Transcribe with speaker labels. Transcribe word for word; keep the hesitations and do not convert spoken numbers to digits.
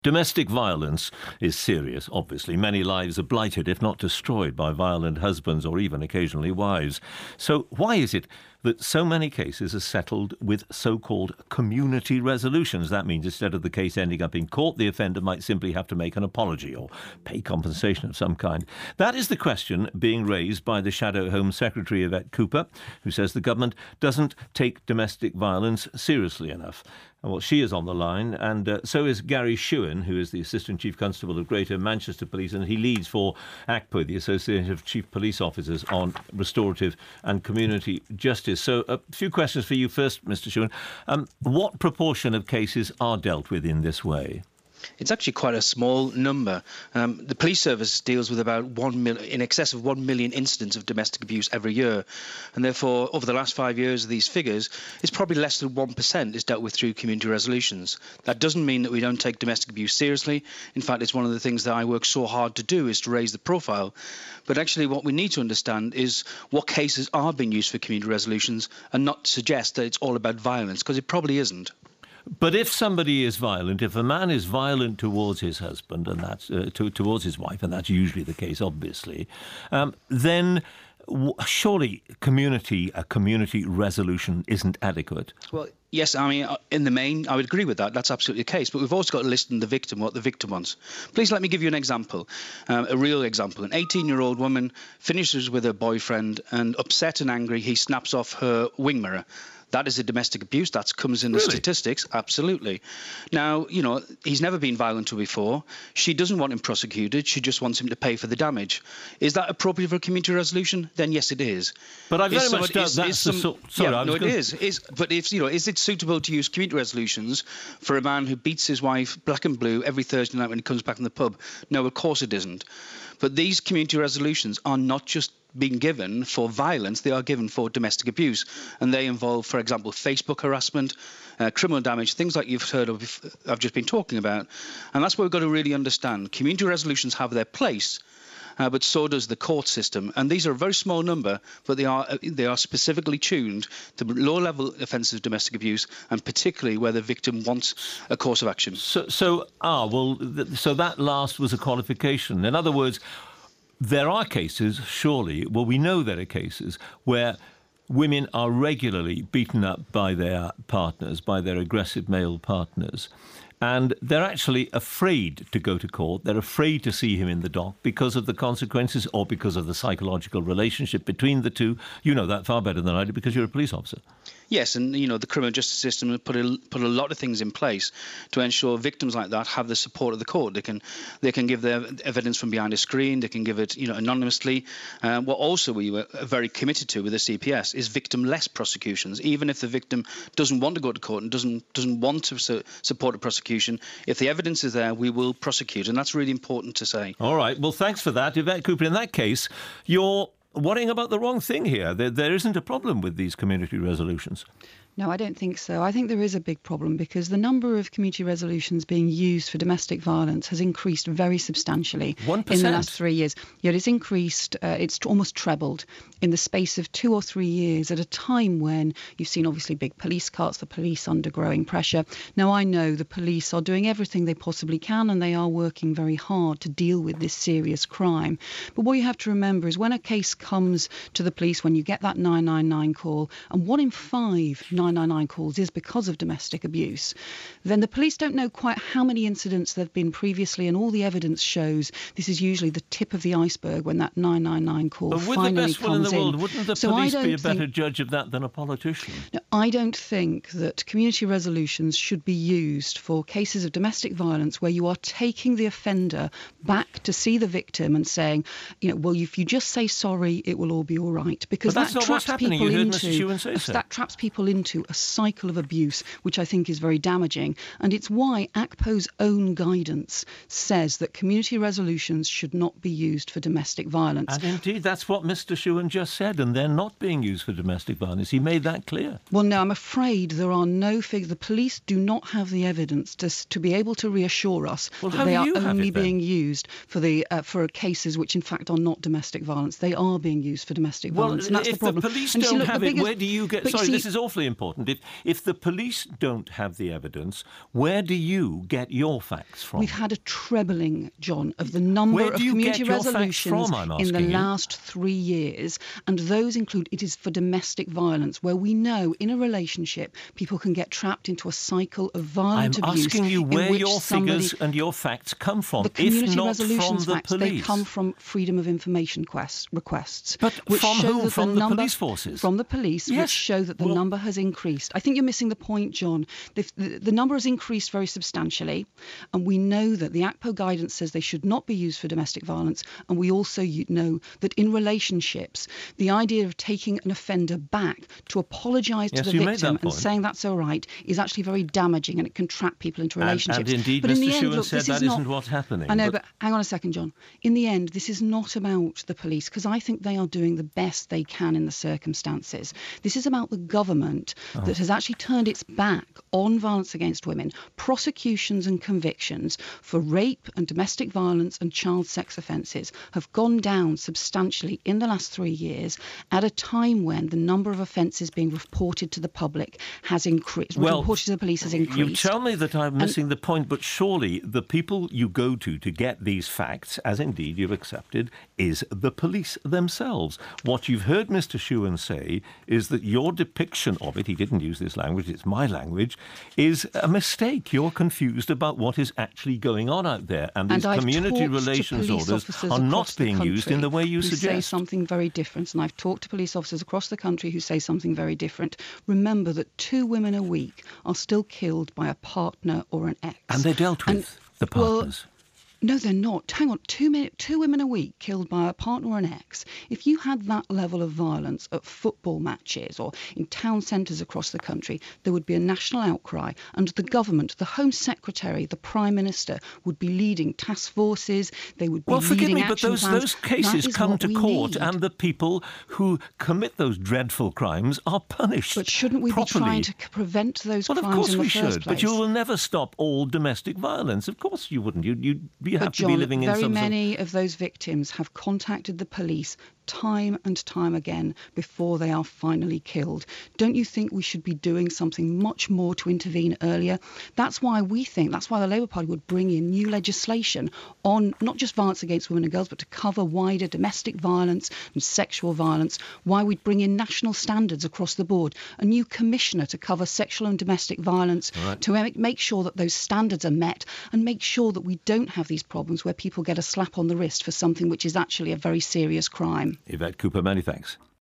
Speaker 1: Domestic violence is serious, obviously. Many lives are blighted, if not destroyed, by violent husbands or even occasionally wives. So why is it that so many cases are settled with so-called community resolutions? That means instead of the case ending up in court, the offender might simply have to make an apology or pay compensation of some kind. That is the question being raised by the Shadow Home Secretary, Yvette Cooper, who says the government doesn't take domestic violence seriously enough. Well, she is on the line, and uh, so is Gary Shewan, who is the Assistant Chief Constable of Greater Manchester Police, and he leads for A C P O, the Association of Chief Police Officers, on restorative and community justice. So a few questions for you first, Mister Shewan. Um, what proportion of cases are dealt with in this way?
Speaker 2: It's actually quite a small number. Um, the police service deals with about one mil- in excess of one million incidents of domestic abuse every year. And therefore, over the last five years of these figures, it's probably less than one percent is dealt with through community resolutions. That doesn't mean that we don't take domestic abuse seriously. In fact, it's one of the things that I work so hard to do, is to raise the profile. But actually, what we need to understand is what cases are being used for community resolutions, and not suggest that it's all about violence, because it probably isn't.
Speaker 1: But if somebody is violent, if a man is violent towards his husband and that's uh, to, towards his wife, and that's usually the case, obviously, um, then w- surely community a community resolution isn't adequate.
Speaker 2: Well, yes, I mean, in the main, I would agree with that. That's absolutely the case. But we've also got to listen to the victim, what the victim wants. Please let me give you an example, um, a real example. An eighteen-year-old woman finishes with her boyfriend, and upset and angry, he snaps off her wing mirror. That is a domestic abuse. That comes in the
Speaker 1: Really?
Speaker 2: statistics. Absolutely. Now, you know, he's never been violent to her before. She doesn't want him prosecuted. She just wants him to pay for the damage. Is that appropriate for a community resolution? Then yes, it is.
Speaker 1: But I very
Speaker 2: Is
Speaker 1: much
Speaker 2: somebody-
Speaker 1: doubt
Speaker 2: is-
Speaker 1: that's
Speaker 2: is
Speaker 1: the
Speaker 2: some-
Speaker 1: sort... Sorry,
Speaker 2: yeah,
Speaker 1: I was
Speaker 2: no, it
Speaker 1: gonna-
Speaker 2: is. Is but if you know, is it suitable to use community resolutions for a man who beats his wife black and blue every Thursday night when he comes back from the pub? No, of course it isn't. But these community resolutions are not just being given for violence, they are given for domestic abuse. And they involve, for example, Facebook harassment, uh, criminal damage, things like you've heard of, I've just been talking about. And that's what we've got to really understand. Community resolutions have their place, uh, but so does the court system. And these are a very small number, but they are they are specifically tuned to low-level offences of domestic abuse, and particularly where the victim wants a course of action.
Speaker 1: So, so ah, well, th- so that last was a qualification. In other words, there are cases, surely, well, we know there are cases where women are regularly beaten up by their partners, by their aggressive male partners, and they're actually afraid to go to court. They're afraid to see him in the dock because of the consequences or because of the psychological relationship between the two. You know that far better than I do because you're a police officer.
Speaker 2: Yes, and you know the criminal justice system has put a, put a lot of things in place to ensure victims like that have the support of the court. They can they can give their evidence from behind a screen. They can give it you know anonymously. Uh, what also we were very committed to with the C P S is victim-less prosecutions. Even if the victim doesn't want to go to court and doesn't doesn't want to su- support a prosecution, if the evidence is there, we will prosecute, and that's really important to say.
Speaker 1: All right. Well, thanks for that, Yvette Cooper. In that case, you're worrying about the wrong thing here. There, there isn't a problem with these community resolutions.
Speaker 3: No, I don't think so. I think there is a big problem because the number of community resolutions being used for domestic violence has increased very substantially
Speaker 1: one percent
Speaker 3: in the last three years. Yet it's increased, uh, it's almost trebled in the space of two or three years at a time when you've seen obviously big police cuts, the police under growing pressure. Now, I know the police are doing everything they possibly can and they are working very hard to deal with this serious crime. But what you have to remember is when a case comes to the police, when you get that nine nine nine call, and one in five nine nine nine calls is because of domestic abuse, then the police don't know quite how many incidents there have been previously, and all the evidence shows this is usually the tip of the iceberg when that nine nine nine call
Speaker 1: But with
Speaker 3: finally
Speaker 1: the best
Speaker 3: comes
Speaker 1: will in the world,
Speaker 3: in.
Speaker 1: wouldn't the
Speaker 3: So
Speaker 1: police
Speaker 3: I
Speaker 1: be a
Speaker 3: don't
Speaker 1: better
Speaker 3: think-
Speaker 1: judge of that than a politician?
Speaker 3: No, I don't think that community resolutions should be used for cases of domestic violence where you are taking the offender back to see the victim and saying, you know, well, if you just say sorry, it will all be all right. Because
Speaker 1: But that's
Speaker 3: that
Speaker 1: not what's
Speaker 3: traps
Speaker 1: happening.
Speaker 3: people
Speaker 1: You heard
Speaker 3: into
Speaker 1: Mister Shewan say so.
Speaker 3: that traps people into a cycle of abuse, which I think is very damaging. And it's why A C P O's own guidance says that community resolutions should not be used for domestic violence.
Speaker 1: And indeed, that's what Mister Shewan just said, and they're not being used for domestic violence. He made that clear.
Speaker 3: Well, Well, no, I'm afraid there are no figures. The police do not have the evidence to, to be able to reassure us
Speaker 1: well,
Speaker 3: that they are
Speaker 1: you have
Speaker 3: only
Speaker 1: it, then?
Speaker 3: being used for the uh, for cases which, in fact, are not domestic violence. They are being used for domestic
Speaker 1: Well,
Speaker 3: violence, and that's
Speaker 1: if
Speaker 3: the problem.
Speaker 1: the police
Speaker 3: And you see,
Speaker 1: don't
Speaker 3: look, the
Speaker 1: have it,
Speaker 3: biggest-
Speaker 1: where do you get...
Speaker 3: but you
Speaker 1: Sorry,
Speaker 3: see-
Speaker 1: this is awfully important. If, if the police don't have the evidence, where do you get your facts from?
Speaker 3: We've had a trebling, John, of the number
Speaker 1: Where
Speaker 3: of
Speaker 1: do you
Speaker 3: community
Speaker 1: get your facts
Speaker 3: resolutions
Speaker 1: from, I'm
Speaker 3: in the
Speaker 1: asking you?
Speaker 3: last three years, and those include it is for domestic violence, where we know in a relationship people can get trapped into a cycle of violent
Speaker 1: I'm
Speaker 3: abuse.
Speaker 1: asking you
Speaker 3: in
Speaker 1: where
Speaker 3: which
Speaker 1: your
Speaker 3: somebody,
Speaker 1: figures and your facts come from,
Speaker 3: the community
Speaker 1: if not
Speaker 3: resolutions
Speaker 1: from the
Speaker 3: facts,
Speaker 1: police.
Speaker 3: they come from freedom of information quest, requests.
Speaker 1: But
Speaker 3: which
Speaker 1: from
Speaker 3: show
Speaker 1: whom?
Speaker 3: that
Speaker 1: From
Speaker 3: the,
Speaker 1: the
Speaker 3: number,
Speaker 1: police forces?
Speaker 3: From the police,
Speaker 1: Yes.
Speaker 3: which show that the
Speaker 1: Well-
Speaker 3: number has increased. I think you're missing the point, John. The, the, the number has increased very substantially, and we know that the A C P O guidance says they should not be used for domestic violence, and we also you know that in relationships, the idea of taking an offender back to apologise
Speaker 1: Yes,
Speaker 3: to the
Speaker 1: you made
Speaker 3: victim
Speaker 1: that
Speaker 3: and
Speaker 1: point.
Speaker 3: saying that's all right is actually very damaging, and it can trap people into
Speaker 1: And,
Speaker 3: relationships.
Speaker 1: and indeed,
Speaker 3: but in
Speaker 1: Mister
Speaker 3: the end,
Speaker 1: Shewan
Speaker 3: look,
Speaker 1: said
Speaker 3: this
Speaker 1: that
Speaker 3: is not,
Speaker 1: isn't what's happening.
Speaker 3: I know, but hang on a second, John. In the end, this is not about the police, because I think they are doing the best they can in the circumstances. This is about the government
Speaker 1: Oh.
Speaker 3: that has actually turned its back on violence against women. Prosecutions and convictions for rape and domestic violence and child sex offences have gone down substantially in the last three years at a time when the number of offences being reported to the public has increased,
Speaker 1: Well,
Speaker 3: reported to the police has
Speaker 1: You
Speaker 3: increased.
Speaker 1: tell me that I'm missing the point, but surely the people you go to to get these facts, as indeed you've accepted, is the police themselves. What you've heard Mister Shewan say is that your depiction of it, he didn't use this language, it's my language, is a mistake. You're confused about what is actually going on out there, and these
Speaker 3: And I've
Speaker 1: community
Speaker 3: talked to
Speaker 1: relations
Speaker 3: police
Speaker 1: orders
Speaker 3: officers
Speaker 1: are not
Speaker 3: across the
Speaker 1: being used in
Speaker 3: country
Speaker 1: the way you
Speaker 3: who say
Speaker 1: suggest.
Speaker 3: something very different. And I've talked to police officers across the country who say something very different. Remember that two women a week are still killed by a partner or an ex.
Speaker 1: And they're dealt with,
Speaker 3: And-
Speaker 1: the
Speaker 3: well,
Speaker 1: partners.
Speaker 3: No, they're not. Hang on. Two, min- two women a week killed by a partner or an ex. If you had that level of violence at football matches or in town centres across the country, there would be a national outcry, and the government, the Home Secretary, the Prime Minister would be leading task forces. They would be
Speaker 1: Well, forgive
Speaker 3: leading
Speaker 1: me, but
Speaker 3: action
Speaker 1: those,
Speaker 3: plans.
Speaker 1: those
Speaker 3: That
Speaker 1: cases
Speaker 3: is
Speaker 1: come
Speaker 3: what
Speaker 1: to
Speaker 3: we
Speaker 1: court,
Speaker 3: need.
Speaker 1: and the people who commit those dreadful crimes are punished.
Speaker 3: But shouldn't we
Speaker 1: properly.
Speaker 3: be trying to c- prevent those
Speaker 1: Well, of
Speaker 3: crimes
Speaker 1: course
Speaker 3: in the
Speaker 1: we
Speaker 3: first
Speaker 1: should,
Speaker 3: place?
Speaker 1: but you will never stop all domestic violence. Of course you wouldn't. You you you have
Speaker 3: But
Speaker 1: to
Speaker 3: John,
Speaker 1: be living in
Speaker 3: very
Speaker 1: some sort of...
Speaker 3: many of those victims have contacted the police time and time again before they are finally killed. Don't you think we should be doing something much more to intervene earlier? That's why we think, that's why the Labour Party would bring in new legislation on not just violence against women and girls, but to cover wider domestic violence and sexual violence, why we'd bring in national standards across the board, a new commissioner to cover sexual and domestic violence,
Speaker 1: Right.
Speaker 3: to make- make sure that those standards are met and make sure that we don't have these problems where people get a slap on the wrist for something which is actually a very serious crime.
Speaker 1: Yvette Cooper, many thanks.